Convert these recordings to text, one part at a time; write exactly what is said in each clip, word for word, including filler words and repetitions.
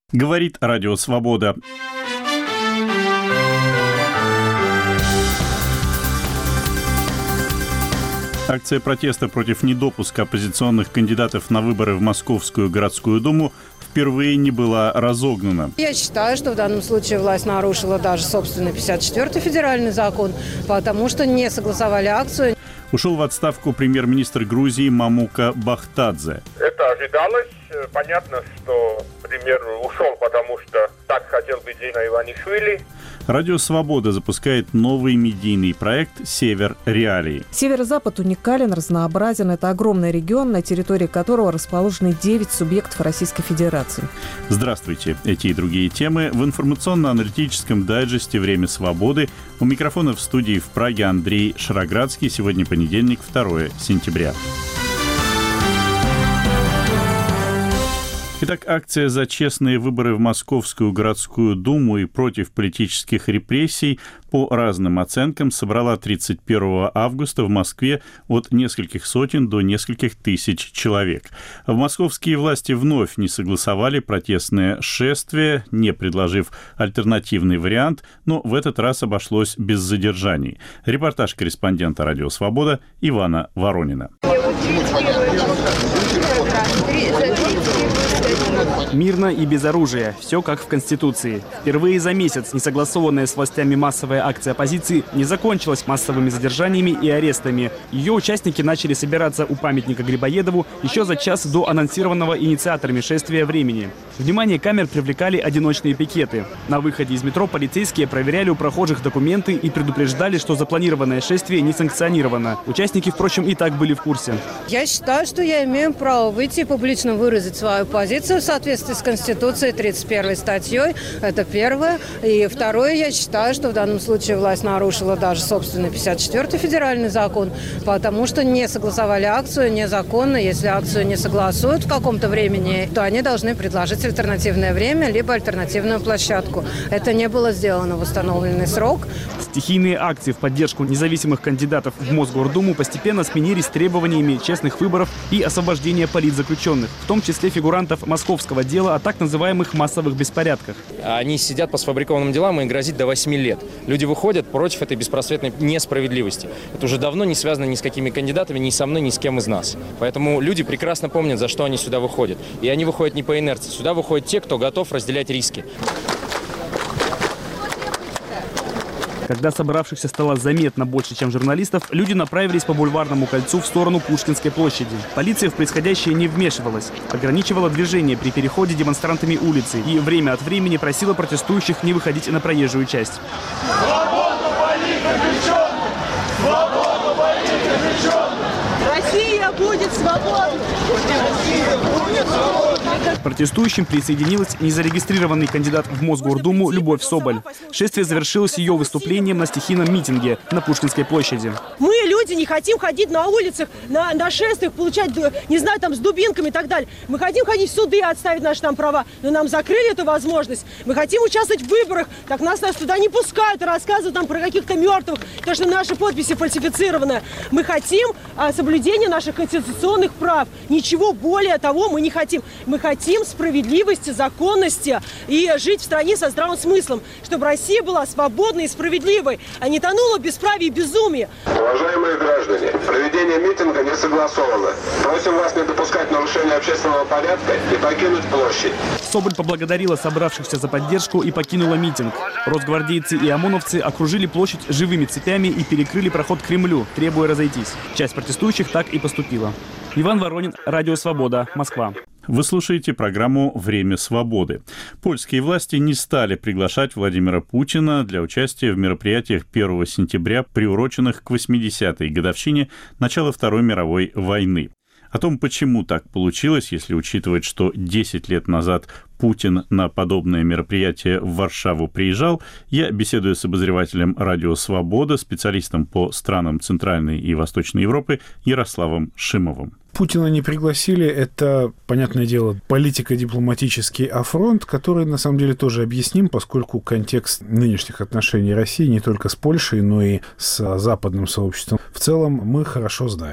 Говорит Радио Свобода. Акция протеста против недопуска оппозиционных кандидатов на выборы в Московскую городскую думу впервые не была разогнана. Я считаю, что в данном случае власть нарушила даже собственный пятьдесят четвёртый федеральный закон, потому что не согласовали акцию. Ушел в отставку премьер-министр Грузии Мамука Бахтадзе. Это ожидалось. Понятно, что премьер ушел, потому что так хотел Биджина Иванишвили. Радио «Свобода» запускает новый медийный проект «Север Реалии». Северо-запад уникален, разнообразен. Это огромный регион, на территории которого расположены девять субъектов Российской Федерации. Здравствуйте. Эти и другие темы в информационно-аналитическом дайджесте «Время свободы». У микрофона в студии в Праге Андрей Шароградский. Сегодня понедельник, второе сентября. Итак, акция за честные выборы в Московскую городскую думу и против политических репрессий по разным оценкам собрала тридцать первого августа в Москве от нескольких сотен до нескольких тысяч человек. В московские власти вновь не согласовали протестное шествие, не предложив альтернативный вариант, но в этот раз обошлось без задержаний. Репортаж корреспондента «Радио Свобода» Ивана Воронина. Мирно и без оружия. Все как в Конституции. Впервые за месяц несогласованная с властями массовая акция оппозиции не закончилась массовыми задержаниями и арестами. Ее участники начали собираться у памятника Грибоедову еще за час до анонсированного инициаторами шествия времени. Внимание камер привлекали одиночные пикеты. На выходе из метро полицейские проверяли у прохожих документы и предупреждали, что запланированное шествие не санкционировано. Участники, впрочем, и так были в курсе. Я считаю, что я имею право выйти и публично выразить свою позицию в соответствии с Конституцией тридцать первой статьей. Это первое. И второе, я считаю, что в данном случае власть нарушила даже собственный пятьдесят четвёртый федеральный закон, потому что не согласовали акцию незаконно. Если акцию не согласуют в каком-то времени, то они должны предложить альтернативное время, либо альтернативную площадку. Это не было сделано в установленный срок. Стихийные акции в поддержку независимых кандидатов в Мосгордуму постепенно сменились требованиями честных выборов и освобождения политзаключенных, в том числе фигурантов московского дела о так называемых массовых беспорядках. Они сидят по сфабрикованным делам, и грозит до восьми лет. Люди выходят против этой беспросветной несправедливости. Это уже давно не связано ни с какими кандидатами, ни со мной, ни с кем из нас. Поэтому люди прекрасно помнят, за что они сюда выходят. И они выходят не по инерции. Сюда выходят те, кто готов разделять риски. Когда собравшихся стало заметно больше, чем журналистов, люди направились по Бульварному кольцу в сторону Пушкинской площади. Полиция в происходящее не вмешивалась, ограничивала движение при переходе демонстрантами улицы и время от времени просила протестующих не выходить на проезжую часть. Свободу политзаключенных! Свободу политзаключенных! Россия будет свободна! Россия будет свободна! К протестующим присоединилась незарегистрированный кандидат в Мосгордуму Любовь Соболь. Шествие завершилось ее выступлением на стихийном митинге на Пушкинской площади. Мы, люди, не хотим ходить на улицах, на, на шествиях, получать, не знаю, там, с дубинками и так далее. Мы хотим ходить в суды, отставить наши там права, но нам закрыли эту возможность. Мы хотим участвовать в выборах, так нас, нас туда не пускают и рассказывают там про каких-то мертвых, то, что наши подписи фальсифицированы. Мы хотим а, соблюдения наших конституционных прав. Ничего более того мы не хотим. Мы хотим справедливости, законности и жить в стране со здравым смыслом, чтобы Россия была свободной и справедливой, а не тонула в бесправии и безумии. Уважаемые граждане, проведение митинга не согласовано. Просим вас не допускать нарушения общественного порядка и покинуть площадь. Соболь поблагодарила собравшихся за поддержку и покинула митинг. Росгвардейцы и ОМОНовцы окружили площадь живыми цепями и перекрыли проход к Кремлю, требуя разойтись. Часть протестующих так и поступила. Иван Воронин, Радио Свобода, Москва. Вы слушаете программу «Время свободы». Польские власти не стали приглашать Владимира Путина для участия в мероприятиях первого сентября, приуроченных к восьмидесятой годовщине начала Второй мировой войны. О том, почему так получилось, если учитывать, что десять лет назад Путин на подобное мероприятие в Варшаву приезжал, я беседую с обозревателем «Радио Свобода», специалистом по странам Центральной и Восточной Европы Ярославом Шимовым. Путина не пригласили, это, понятное дело, политико-дипломатический афронт, который, на самом деле, тоже объясним, поскольку контекст нынешних отношений России не только с Польшей, но и с западным сообществом в целом мы хорошо знаем.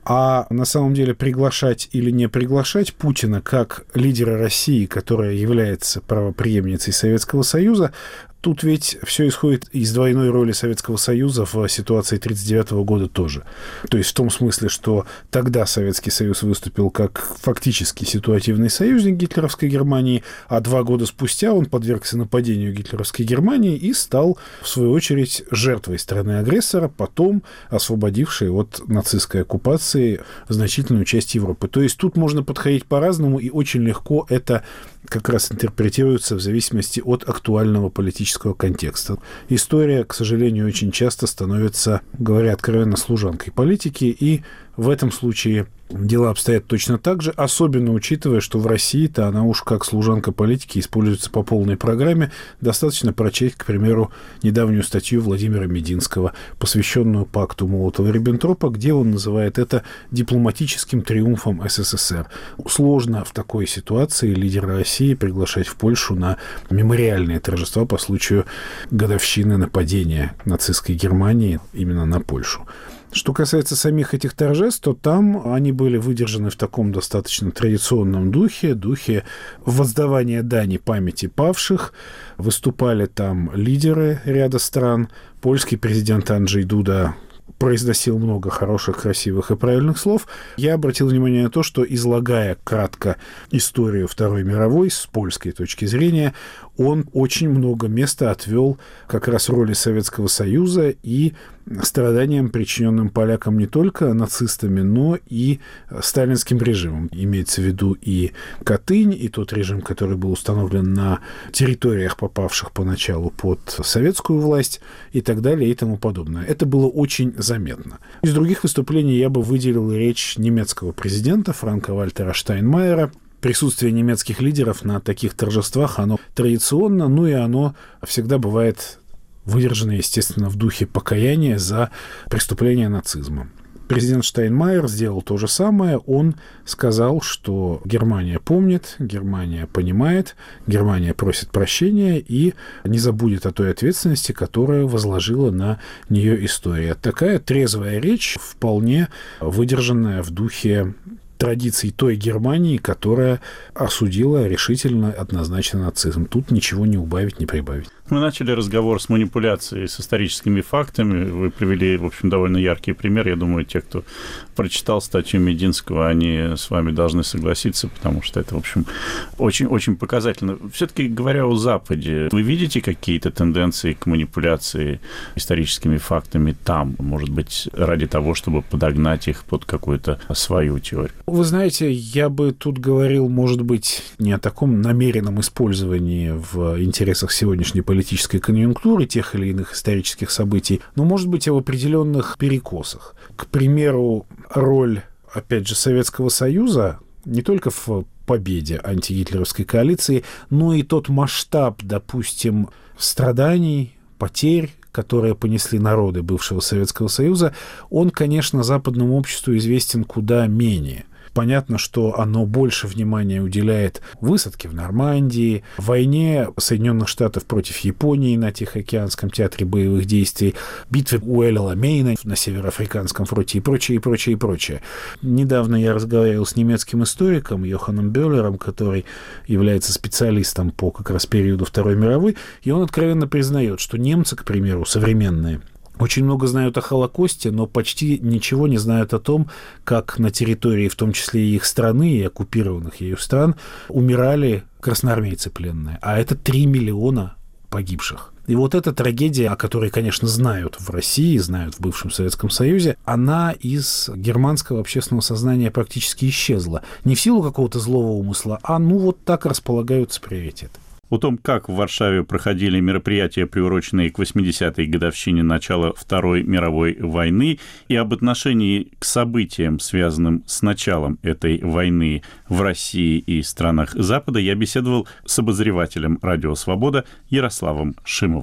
А на самом деле приглашать или не приглашать Путина как лидера России, которая является правопреемницей Советского Союза, тут ведь все исходит из двойной роли Советского Союза в ситуации тысяча девятьсот тридцать девятого года тоже. То есть в том смысле, что тогда Советский Союз выступил как фактически ситуативный союзник гитлеровской Германии, а два года спустя он подвергся нападению гитлеровской Германии и стал, в свою очередь, жертвой страны-агрессора, потом освободившей от нацистской оккупации значительную часть Европы. То есть тут можно подходить по-разному, и очень легко это как раз интерпретируется в зависимости от актуального политического контекста. История, к сожалению, очень часто становится, говоря откровенно, служанкой политики, и в этом случае дела обстоят точно так же, особенно учитывая, что в России-то она уж как служанка политики используется по полной программе. Достаточно прочесть, к примеру, недавнюю статью Владимира Мединского, посвященную пакту Молотова-Риббентропа, где он называет это дипломатическим триумфом СССР. Сложно в такой ситуации лидера России приглашать в Польшу на мемориальные торжества по случаю годовщины нападения нацистской Германии именно на Польшу. Что касается самих этих торжеств, то там они были выдержаны в таком достаточно традиционном духе, духе воздавания дани памяти павших. Выступали там лидеры ряда стран. Польский президент Анджей Дуда произносил много хороших, красивых и правильных слов. Я обратил внимание на то, что, излагая кратко историю Второй мировой с польской точки зрения, он очень много места отвел как раз роли Советского Союза и страданиям, причиненным полякам не только нацистами, но и сталинским режимом. Имеется в виду и Катынь, и тот режим, который был установлен на территориях, попавших поначалу под советскую власть, и так далее, и тому подобное. Это было очень заметно. Из других выступлений я бы выделил речь немецкого президента Франка-Вальтера Штайнмайера. Присутствие немецких лидеров на таких торжествах, оно традиционно, ну и оно всегда бывает выдержано, естественно, в духе покаяния за преступление нацизма. Президент Штайнмайер сделал то же самое. Он сказал, что Германия помнит, Германия понимает, Германия просит прощения и не забудет о той ответственности, которую возложила на нее история. Такая трезвая речь, вполне выдержанная в духе традиций той Германии, которая осудила решительно, однозначно нацизм. Тут ничего не убавить, не прибавить. Мы начали разговор с манипуляцией с историческими фактами. Вы привели, в общем, довольно яркий пример. Я думаю, те, кто прочитал статью Мединского, они с вами должны согласиться, потому что это, в общем, очень-очень показательно. Все-таки, говоря о Западе, вы видите какие-то тенденции к манипуляции историческими фактами там, может быть, ради того, чтобы подогнать их под какую-то свою теорию? Вы знаете, я бы тут говорил, может быть, не о таком намеренном использовании в интересах сегодняшней политической конъюнктуры тех или иных исторических событий, но, может быть, об определенных перекосах. К примеру, роль, опять же, Советского Союза не только в победе антигитлеровской коалиции, но и тот масштаб, допустим, страданий, потерь, которые понесли народы бывшего Советского Союза, он, конечно, западному обществу известен куда менее. Понятно, что оно больше внимания уделяет высадке в Нормандии, войне Соединенных Штатов против Японии на Тихоокеанском театре боевых действий, битве у Эль-Аламейна на Североафриканском фронте и прочее, и прочее, и прочее. Недавно я разговаривал с немецким историком Йоханом Бёллером, который является специалистом по как раз периоду Второй мировой, и он откровенно признает, что немцы, к примеру, современные, очень много знают о Холокосте, но почти ничего не знают о том, как на территории, в том числе и их страны, и оккупированных ею стран, умирали красноармейцы пленные. А это три миллиона погибших. И вот эта трагедия, о которой, конечно, знают в России, знают в бывшем Советском Союзе, она из германского общественного сознания практически исчезла. Не в силу какого-то злого умысла, а ну вот так располагаются приоритеты. О том, как в Варшаве проходили мероприятия, приуроченные к восьмидесятой годовщине начала Второй мировой войны, и об отношении к событиям, связанным с началом этой войны в России и странах Запада, я беседовал с обозревателем «Радио Свобода» Ярославом Шимовым.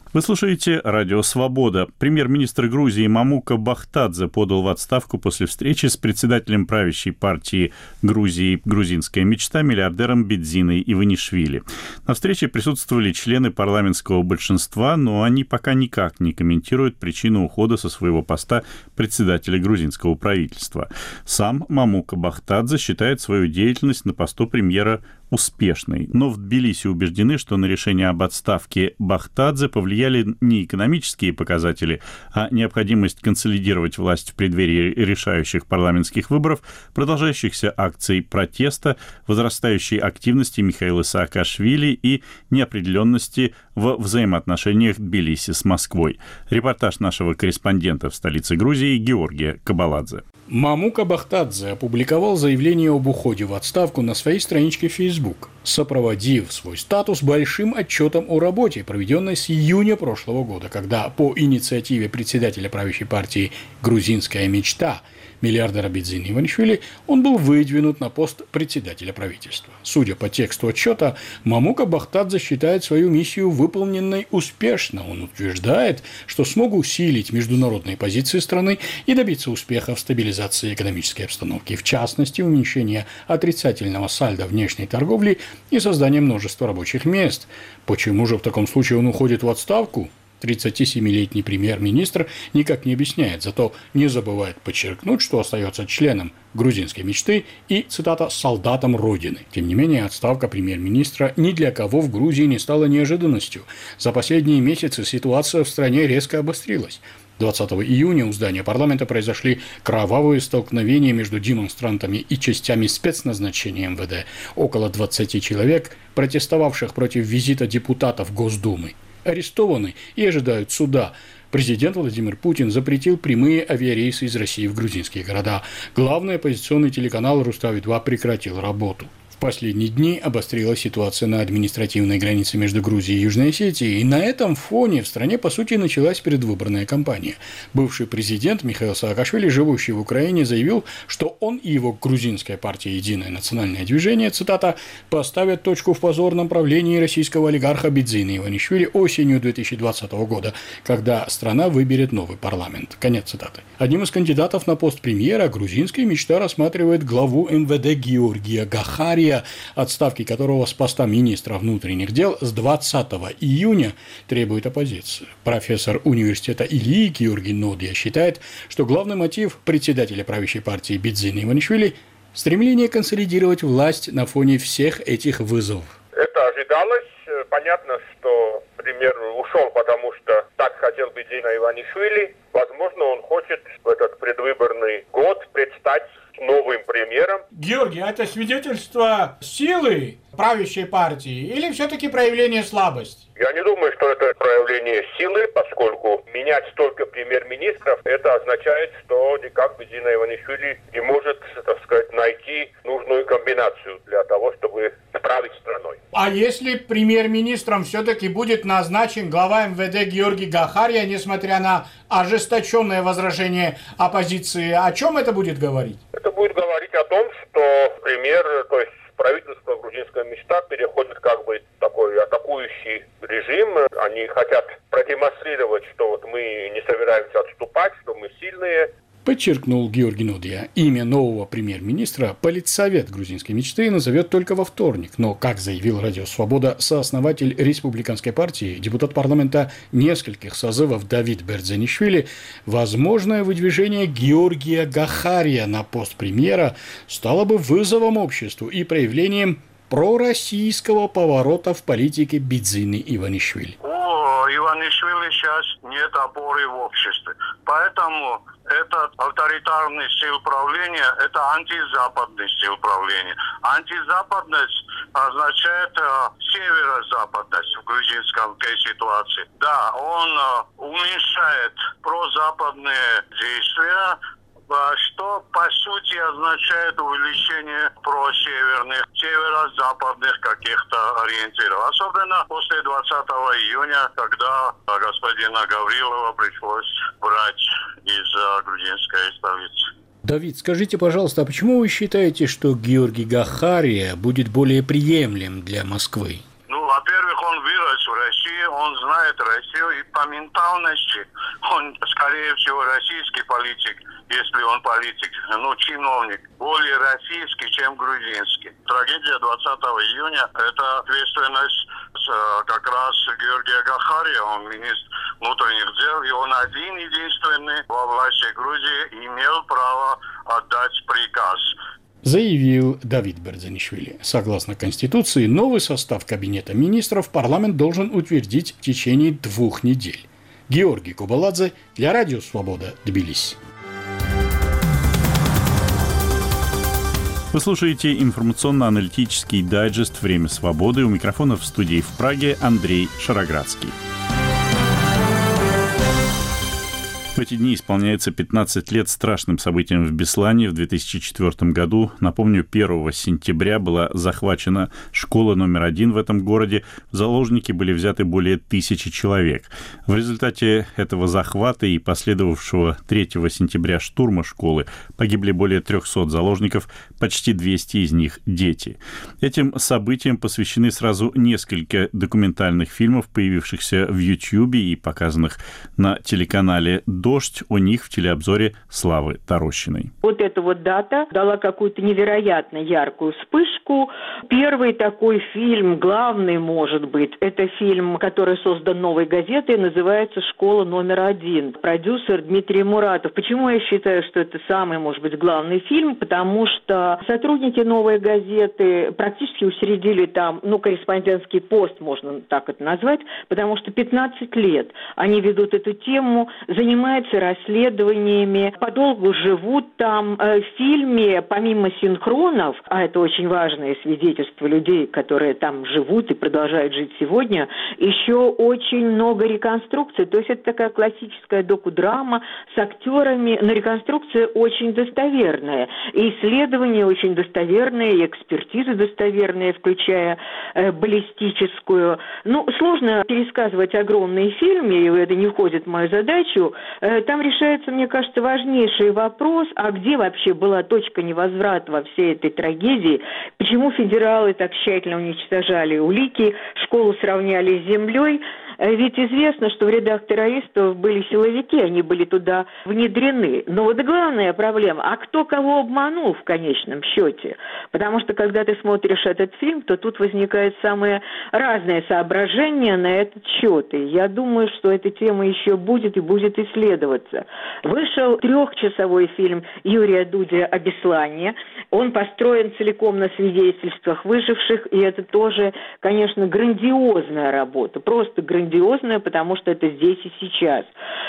Вы слушаете «Радио Свобода». Премьер-министр Грузии Мамука Бахтадзе подал в отставку после встречи с председателем правящей партии Грузии «Грузинская мечта» миллиардером Бидзиной Иванишвили. На встрече присутствовали члены парламентского большинства, но они пока никак не комментируют причину ухода со своего поста председателя грузинского правительства. Сам Мамука Бахтадзе считает свою деятельность на посту премьера успешной, но в Тбилиси убеждены, что на решение об отставке Бахтадзе повлияли не экономические показатели, а необходимость консолидировать власть в преддверии решающих парламентских выборов, продолжающихся акций протеста, возрастающей активности Михаила Саакашвили и неопределенности в взаимоотношениях Тбилиси с Москвой. Репортаж нашего корреспондента в столице Грузии Георгия Кабаладзе. Мамука Бахтадзе опубликовал заявление об уходе в отставку на своей страничке в Facebook, сопроводив свой статус большим отчетом о работе, проведенной с июня прошлого года, когда по инициативе председателя правящей партии «Грузинская мечта» миллиардера Бидзины Иванишвили он был выдвинут на пост председателя правительства. Судя по тексту отчета, Мамука Бахтадзе считает свою миссию выполненной успешно. Он утверждает, что смог усилить международные позиции страны и добиться успеха в стабилизации экономической обстановки, в частности, уменьшения отрицательного сальдо внешней торговли и создания множества рабочих мест. Почему же в таком случае он уходит в отставку? тридцатисемилетний премьер-министр никак не объясняет, зато не забывает подчеркнуть, что остается членом грузинской мечты и, цитата, «солдатом Родины». Тем не менее, отставка премьер-министра ни для кого в Грузии не стала неожиданностью. За последние месяцы ситуация в стране резко обострилась. двадцатого июня у здания парламента произошли кровавые столкновения между демонстрантами и частями спецназначения эм вэ дэ. Около двадцати человек, протестовавших против визита депутатов Госдумы, арестованы и ожидают суда. Президент Владимир Путин запретил прямые авиарейсы из России в грузинские города. Главный оппозиционный телеканал «Рустави два» прекратил работу. В последние дни обострилась ситуация на административной границе между Грузией и Южной Осетией, и на этом фоне в стране, по сути, началась предвыборная кампания. Бывший президент Михаил Саакашвили, живущий в Украине, заявил, что он и его грузинская партия «Единое национальное движение», цитата, «поставят точку в позорном правлении российского олигарха Бидзины Иванишвили осенью две тысячи двадцатого года, когда страна выберет новый парламент». Конец цитаты. Одним из кандидатов на пост премьера грузинская мечта рассматривает главу эм вэ дэ Георгия Гахария, отставки которого с поста министра внутренних дел с двадцатого июня требует оппозиция. Профессор университета Ильи Георгий Нодия считает, что главный мотив председателя правящей партии Бидзины Иванишвили – стремление консолидировать власть на фоне всех этих вызовов. Это ожидалось. Понятно, что премьер ушел, потому что так хотел Бидзина Иванишвили. Возможно, он хочет в этот предвыборный год предстать новым премьером. Георгий, это свидетельство силы правящей партии или все-таки проявление слабости? Я не думаю, что это проявление силы, поскольку менять столько премьер-министров, это означает, что никак Бидзина Иванишвили не может, так сказать, найти нужную комбинацию для того, чтобы править страной. А если премьер-министром все-таки будет назначен глава эм вэ дэ Георгий Гахария, несмотря на ожесточенное возражение оппозиции, о чем это будет говорить? Это будет говорить о том, что премьер, то есть правительство «Грузинская мечта» переходит как бы в такой атакующий режим. Они хотят продемонстрировать, что вот мы не собираемся отступать, что мы сильные. Подчеркнул Георгий Нодия. Имя нового премьер-министра политсовет грузинской мечты назовет только во вторник. Но, как заявил Радио Свобода сооснователь республиканской партии, депутат парламента нескольких созывов Давид Бердзенишвили, возможное выдвижение Георгия Гахария на пост премьера стало бы вызовом обществу и проявлением пророссийского поворота в политике Бидзины Иванишвили. Иванишвили сейчас нет опоры в обществе. Поэтому этот авторитарный стиль правления – это антизападный стиль правления. Антизападность означает э, северо-западность в грузинской ситуации. Да, он э, уменьшает прозападные действия, что по сути означает увеличение просеверных, северо-западных каких-то ориентиров. Особенно после двадцатого июня, когда господина Гаврилова пришлось брать из грузинской столицы. Давид, скажите, пожалуйста, а почему вы считаете, что Георгий Гахария будет более приемлем для Москвы? Ну, во-первых, он вырос в России, он знает Россию, и по ментальности он, скорее всего, российский политик, если он политик, ну, чиновник, более российский, чем грузинский. Трагедия двадцатого июня – это ответственность как раз Георгия Гахария, он министр внутренних дел, и он один единственный во власти Грузии имел право отдать приказ. Заявил Давид Берзанишвили. Согласно Конституции, новый состав Кабинета министров парламент должен утвердить в течение двух недель. Георгий Кубаладзе для Радио Свобода, Тбилиси. Вы слушаете информационно-аналитический дайджест «Время свободы». У микрофона в студии в Праге Андрей Шароградский. В эти дни исполняется пятнадцать лет страшным событиям в Беслане. В две тысячи четвёртом году, напомню, первого сентября была захвачена школа номер один в этом городе. В заложники были взяты более тысячи человек. В результате этого захвата и последовавшего третьего сентября штурма школы погибли более трехсот заложников, почти двести из них дети. Этим событиям посвящены сразу несколько документальных фильмов, появившихся в Ютьюбе и показанных на телеканале «Дождь». О них в телеобзоре Славы Тарощиной. Вот эта вот дата дала какую-то невероятно яркую вспышку. Первый такой фильм, главный, может быть, это фильм, который создан «Новой газетой», называется «Школа номер один». Продюсер Дмитрий Муратов. Почему я считаю, что это самый, может быть, главный фильм? Потому что сотрудники «Новой газеты» практически учредили там, ну, корреспондентский пост, можно так это назвать, потому что пятнадцать лет они ведут эту тему, занимаются расследованиями, подолгу живут там. В фильме, помимо синхронов, а это очень важное свидетельство людей, которые там живут и продолжают жить сегодня, еще очень много реконструкций. То есть это такая классическая докудрама с актерами, но реконструкция очень достоверная. И исследования очень достоверные, и экспертизы достоверные, включая э, баллистическую. Ну, сложно пересказывать огромные фильмы, и это не входит в мою задачу. Там решается, мне кажется, важнейший вопрос, а где вообще была точка невозврата во всей этой трагедии, почему федералы так тщательно уничтожали улики, школу сравняли с землей. Ведь известно, что в рядах террористов были силовики, они были туда внедрены. Но вот главная проблема, а кто кого обманул в конечном счете? Потому что, когда ты смотришь этот фильм, то тут возникают самые разные соображения на этот счет. И я думаю, что эта тема еще будет и будет исследоваться. Вышел трехчасовой фильм Юрия Дудя о Беслане. Он построен целиком на свидетельствах выживших, и это тоже, конечно, грандиозная работа, просто грандиозная. Грандиозная, потому что это здесь и сейчас.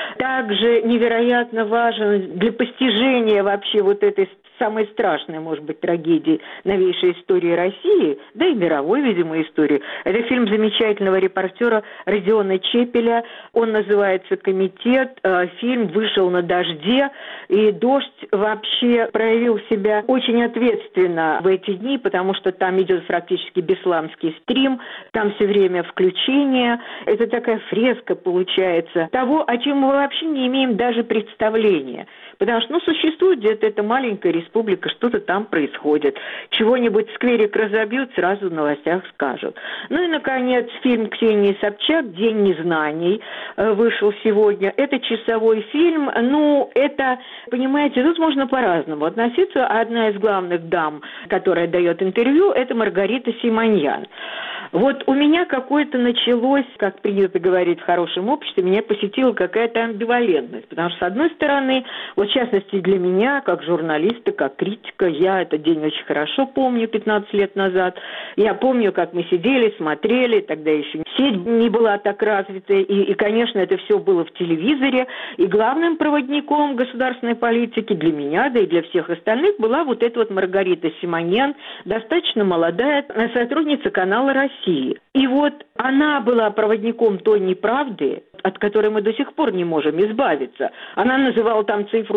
Также невероятно важен для постижения вообще вот этой самой страшной, может быть, трагедии новейшей истории России, да и мировой, видимо, истории. Это фильм замечательного репортера Родиона Чепеля. Он называется «Комитет». Фильм вышел на «Дожде», и «Дождь» вообще проявил себя очень ответственно в эти дни, потому что там идет практически бесламский стрим, там все время включение. Это такая фреска получается того, о чем мы вообще не имеем даже представления. Потому что, ну, существует где-то эта маленькая республика, что-то там происходит. Чего-нибудь скверик разобьют, сразу в новостях скажут. Ну и, наконец, фильм Ксении Собчак «День незнаний» вышел сегодня. Это часовой фильм. Ну, это, понимаете, тут можно по-разному относиться. Одна из главных дам, которая дает интервью, это Маргарита Симоньян. Вот у меня какое-то началось, как принято говорить в хорошем обществе, меня посетила какая-то амбивалентность. Потому что, с одной стороны, вот в частности для меня, как журналиста, как критика, я этот день очень хорошо помню, пятнадцать лет назад. Я помню, как мы сидели, смотрели, тогда еще сеть не была так развита, и, и, конечно, это все было в телевизоре. И главным проводником государственной политики для меня, да и для всех остальных, была вот эта вот Маргарита Симоньян, достаточно молодая сотрудница канала «Россия». И вот она была проводником той неправды, от которой мы до сих пор не можем избавиться. Она называла там цифру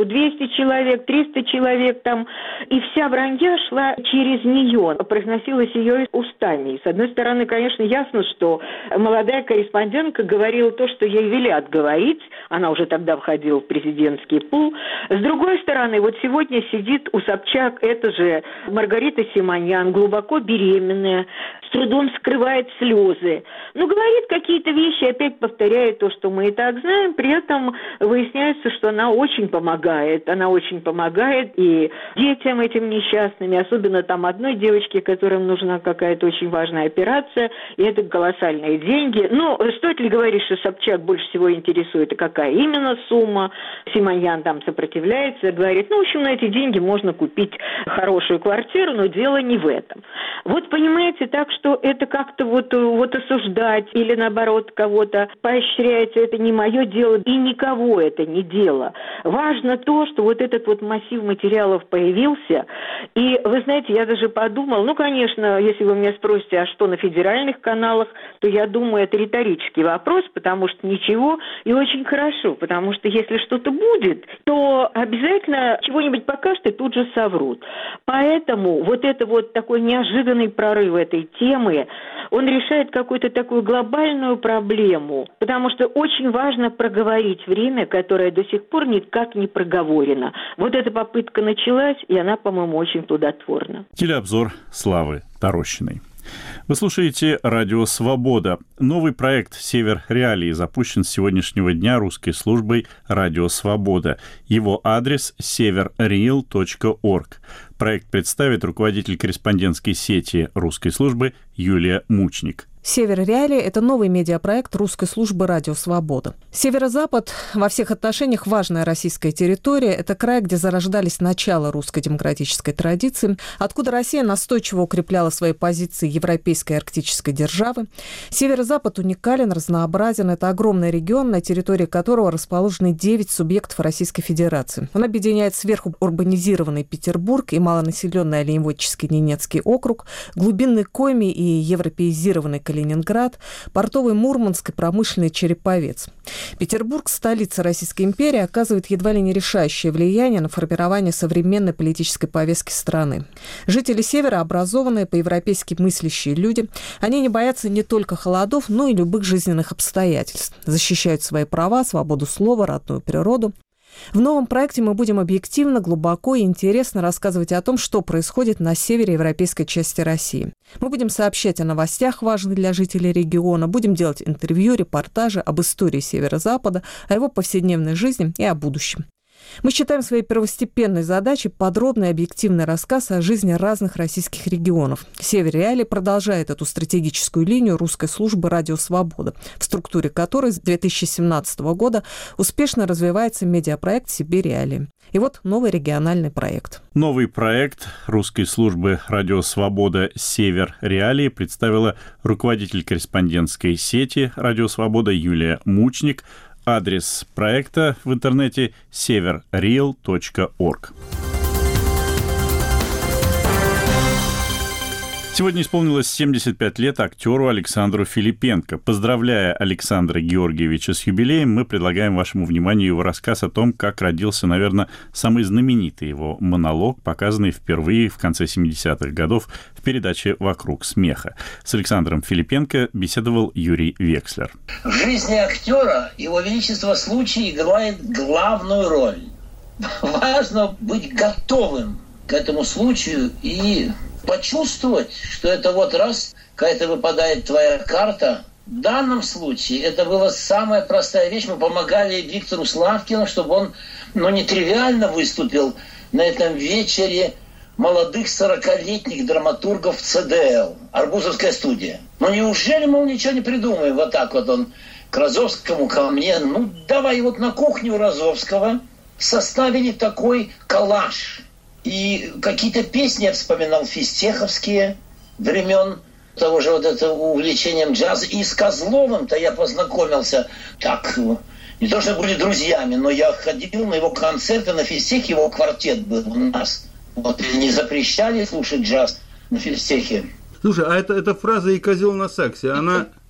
вспышку, двести человек, триста человек там, и вся вранья шла через нее, произносилась ее устами. И, с одной стороны, конечно, ясно, что молодая корреспондентка говорила то, что ей велят говорить, она уже тогда входила в президентский пул. С другой стороны, вот сегодня сидит у Собчак эта же Маргарита Симоньян, глубоко беременная, с трудом скрывает слезы. Но говорит какие-то вещи, опять повторяет то, что мы и так знаем, при этом выясняется, что она очень помогает. Она очень помогает и детям этим несчастным, особенно там одной девочке, которым нужна какая-то очень важная операция, и это колоссальные деньги. Но стоит ли говорить, что Собчак больше всего интересует, и какая именно сумма? Симоньян там сопротивляется, говорит, ну, в общем, на эти деньги можно купить хорошую квартиру, но дело не в этом. Вот понимаете, так что это как-то вот, вот осуждать или, наоборот, кого-то поощрять, это не мое дело, и никого это не дело. Важно то, что вот этот вот массив материалов появился, и, вы знаете, я даже подумал, ну, конечно, если вы меня спросите, а что на федеральных каналах, то я думаю, это риторический вопрос, потому что ничего, и очень хорошо, потому что если что-то будет, то обязательно чего-нибудь покажут и тут же соврут. Поэтому вот это вот такой неожиданный прорыв этой темы, он решает какую-то такую глобальную проблему, потому что очень важно проговорить время, которое до сих пор никак не проговорено. Вот эта попытка началась, и она, по-моему, очень плодотворна. Телеобзор Славы Тарощиной. Вы слушаете «Радио Свобода». Новый проект «Север Реалии» запущен с сегодняшнего дня русской службой «Радио Свобода». Его адрес – север реал точка орг. Проект представит руководитель корреспондентской сети русской службы Юлия Мучник. «Север Реалии» — это новый медиапроект русской службы «Радио Свобода». Северо-Запад во всех отношениях важная российская территория. Это край, где зарождались начала русской демократической традиции, откуда Россия настойчиво укрепляла свои позиции европейской и арктической державы. Северо-Запад уникален, разнообразен. Это огромный регион, на территории которого расположены девять субъектов Российской Федерации. Он объединяет сверху урбанизированный Петербург и малонаселенный Оленеводческий Ненецкий округ, глубинный Коми и европеизированный Калининград, портовый Мурманск и промышленный Череповец. Петербург, столица Российской империи, оказывает едва ли не решающее влияние на формирование современной политической повестки страны. Жители Севера – образованные, по-европейски мыслящие люди. Они не боятся не только холодов, но и любых жизненных обстоятельств. Защищают свои права, свободу слова, родную природу. В новом проекте мы будем объективно, глубоко и интересно рассказывать о том, что происходит на севере европейской части России. Мы будем сообщать о новостях, важных для жителей региона, будем делать интервью, репортажи об истории Северо-Запада, о его повседневной жизни и о будущем. Мы считаем своей первостепенной задачей подробный и объективный рассказ о жизни разных российских регионов. «Север Реалии» продолжает эту стратегическую линию русской службы «Радио Свобода», в структуре которой с две тысячи семнадцатого года успешно развивается медиапроект «Сибирь Реалии». И вот новый региональный проект. Новый проект русской службы «Радио Свобода» «Север Реалии» представила руководитель корреспондентской сети «Радио Свобода» Юлия Мучник. Адрес проекта в интернете – север реал точка орг. Сегодня исполнилось семьдесят пять лет актеру Александру Филипенко. Поздравляя Александра Георгиевича с юбилеем, мы предлагаем вашему вниманию его рассказ о том, как родился, наверное, самый знаменитый его монолог, показанный впервые в конце семидесятых годов в передаче «Вокруг смеха». С Александром Филипенко беседовал Юрий Векслер. В жизни актера его величество случай играет главную роль. Важно быть готовым к этому случаю и почувствовать, что это вот раз какая-то выпадает твоя карта. В данном случае это была самая простая вещь. Мы помогали Виктору Славкину, чтобы он, ну, не тривиально выступил на этом вечере молодых сорокалетних драматургов ЦДЛ, Арбузовская студия. Ну неужели, мол, ничего не придумаем? Вот так вот он к Розовскому, ко мне. Ну давай вот на кухню Розовского составили такой коллаж. И какие-то песни я вспоминал фистеховские времен того же вот этого увлечением джаза. И с Козловым-то я познакомился так, не то что были друзьями, но я ходил на его концерты, на физтехе его квартет был у нас. Вот, и не запрещали слушать джаз на физтехе. Слушай, а это, эта фраза «и козел на саксе», она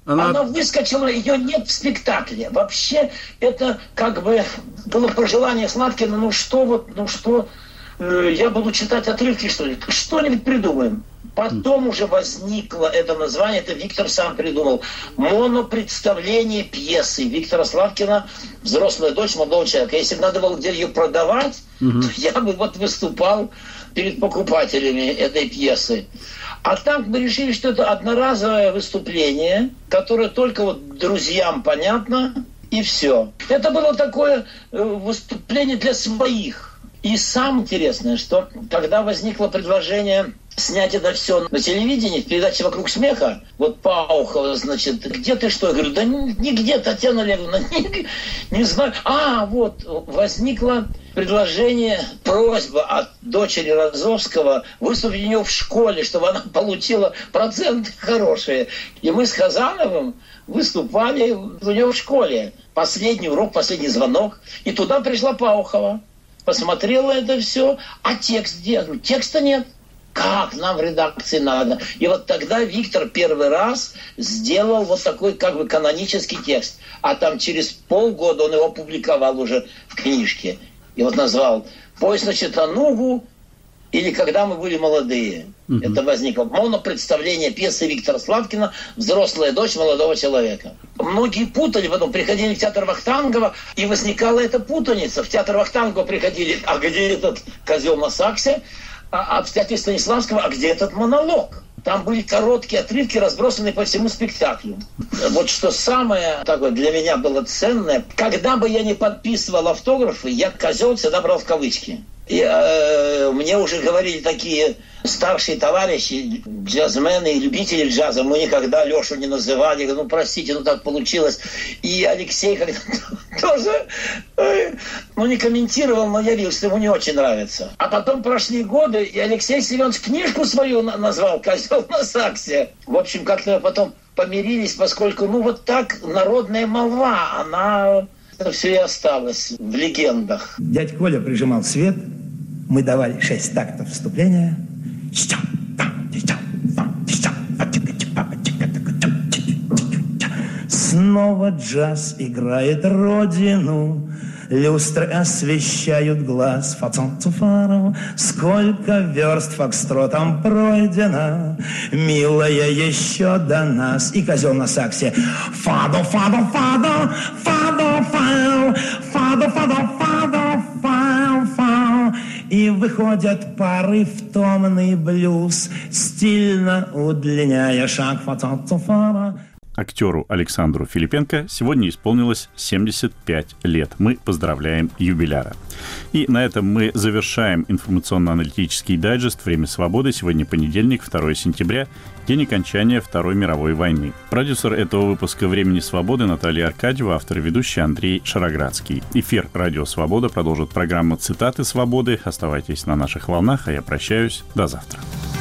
Она... Она выскочила, ее нет в спектакле. Вообще, это как бы было пожелание Славкина, ну что вот, ну что, э, я буду читать отрывки, что ли? Что-нибудь придумаем. Потом уже возникло это название, это Виктор сам придумал. Монопредставление пьесы Виктора Славкина «Взрослая дочь молодого человека». Если бы надо было где ее продавать, угу. то я бы вот выступал перед покупателями этой пьесы. А так мы решили, что это одноразовое выступление, которое только вот друзьям понятно, и все. Это было такое выступление для своих. И самое интересное, что когда возникло предложение снять это все на телевидении, в передаче «Вокруг смеха», вот Паухова, значит, где ты что? Я говорю, да нигде, Татьяна Олеговна, не, не знаю. А, вот, возникло предложение, просьба от дочери Розовского выступить у нее в школе, чтобы она получила проценты хорошие. И мы с Хазановым выступали у нее в школе. Последний урок, последний звонок. И туда пришла Паухова. Посмотрела это все. А текст где? Я говорю, текста нет. Как нам в редакции надо? И вот тогда Виктор первый раз сделал вот такой как бы канонический текст. А там через полгода он его публиковал уже в книжке. И вот назвал «Поезд на Читанугу» или «Когда мы были молодые». Uh-huh. Это возникло. Монопредставление пьесы Виктора Славкина «Взрослая дочь молодого человека». Многие путали, потом приходили в театр Вахтангова, и возникала эта путаница. В театр Вахтангова приходили, а где этот козел на саксе? А, а в театре Станиславского, а где этот монолог? Там были короткие отрывки, разбросанные по всему спектаклю. Вот что самое такое для меня было ценное, когда бы я не подписывал автографы, я козел всегда брал в кавычки. И, э, мне уже говорили такие старшие товарищи, джазмены и любители джаза, мы никогда Лешу не называли, ну простите, ну так получилось. И Алексей когда тоже э, ну, не комментировал, но я видел, что ему не очень нравится. А потом прошли годы, и Алексей Семенович книжку свою назвал «Козел на саксе». В общем, как-то потом помирились, поскольку, ну вот так народная молва, она... Это все и осталось в легендах. Дядь Коля прижимал свет, мы давали шесть тактов вступления. Снова джаз играет родину, люстры освещают глаз. Сколько верст фокстротом пройдено, милая, еще до нас. И козел на саксе. Фадо, фадо, фадо, фадо, фао, фадо, фадо, фадо, фао, фао. И выходят пары в томный блюз, стильно удлиняя шаг. Актеру Александру Филипенко сегодня исполнилось семьдесят пять лет. Мы поздравляем юбиляра. И на этом мы завершаем информационно-аналитический дайджест «Время свободы». Сегодня понедельник, второе сентября, день окончания Второй мировой войны. Продюсер этого выпуска «Времени свободы» Наталья Аркадьева, автор и ведущий Андрей Шароградский. Эфир «Радио Свобода» продолжит программа «Цитаты свободы». Оставайтесь на наших волнах, а я прощаюсь. До завтра.